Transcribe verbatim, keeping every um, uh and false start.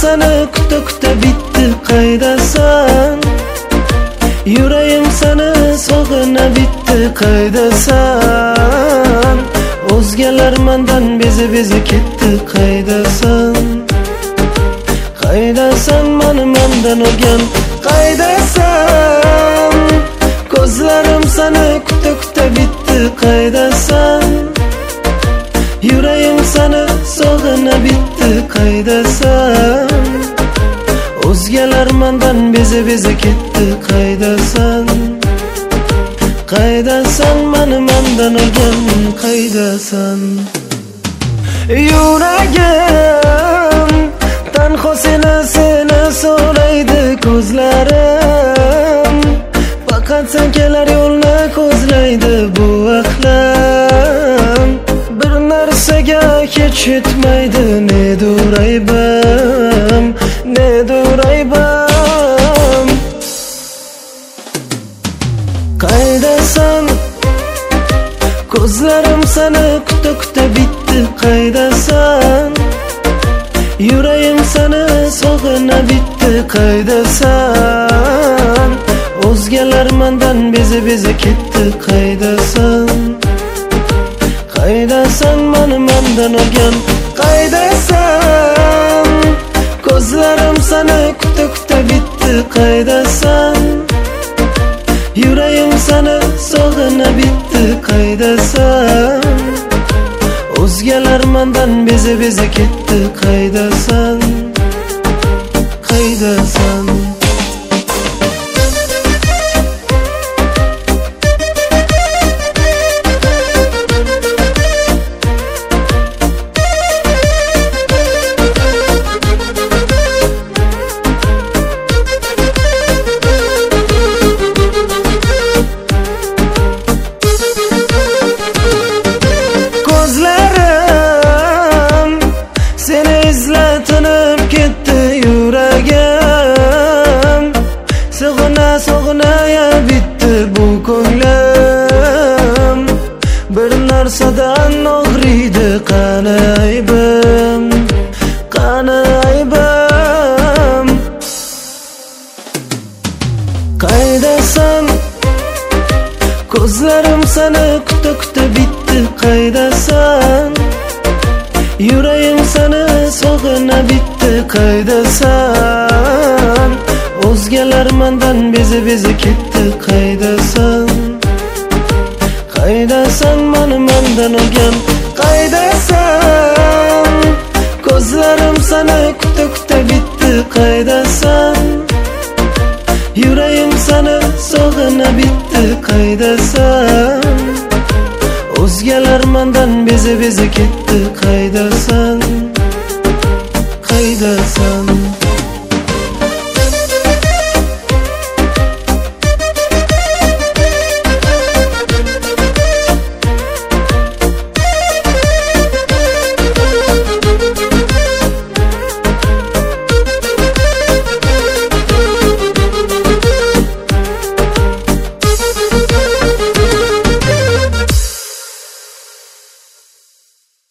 seni kuta kuta bitti qaydasan? Yuragim seni sog'ina bitti qaydasan? O'zgalar mendan bezi bezi ketdi qaydasan? Qaydasan meni mendan olgan qaydasan? Ko'zlarim seni kuta kuta bitti qaydasan? Yuragim seni sog'ina bitti qaydasan? O'zgalar mendan bezi bezi ketdi qaydasan? Qaydasan meni mendan olgan qaydasan? Yuragim tanho seni seni so'raydi ko'zlarim, faqat sen kelar yo'lni ko'zlaydi bu ahlam. Bir narsaga hech yetmaydi nedir aybim, nedir aybim? Qaydasan? Ko'zlarim seni kuta kuta bitti qaydasan? Yuragim seni sog'ina bitti qaydasan? O'zgalar mendan bezi bezi ketdi qaydasan? Qaydasan meni mendan olgan qaydasan? Ko'zlarim seni kuta kuta bitti qaydasan? Yuragim seni sog'ina bitti qaydasan? O'zgalar mendan bezi bezi ketdi qaydasan? Qaydasan? Izlatinib ketdi yuragim, sog'ina sog'ina ya bitti bu ko'nglim. Bir narsadan og'riydi qani aybim, qani aybim? Qaydasan? Ko'zlarim seni kuta kuta bitti qaydasan? Yuragim seni sog'ina bitti qaydasan? O'zgalar mendan bezi bezi ketdi qaydasan? Qaydasan meni mendan olgan qaydasan? Ko'zlarim seni kuta kuta bitti qaydasan? Yuragim seni sog'ina bitti qaydasan? O'zgalar mendan bezi bezi ketdi qaydasan?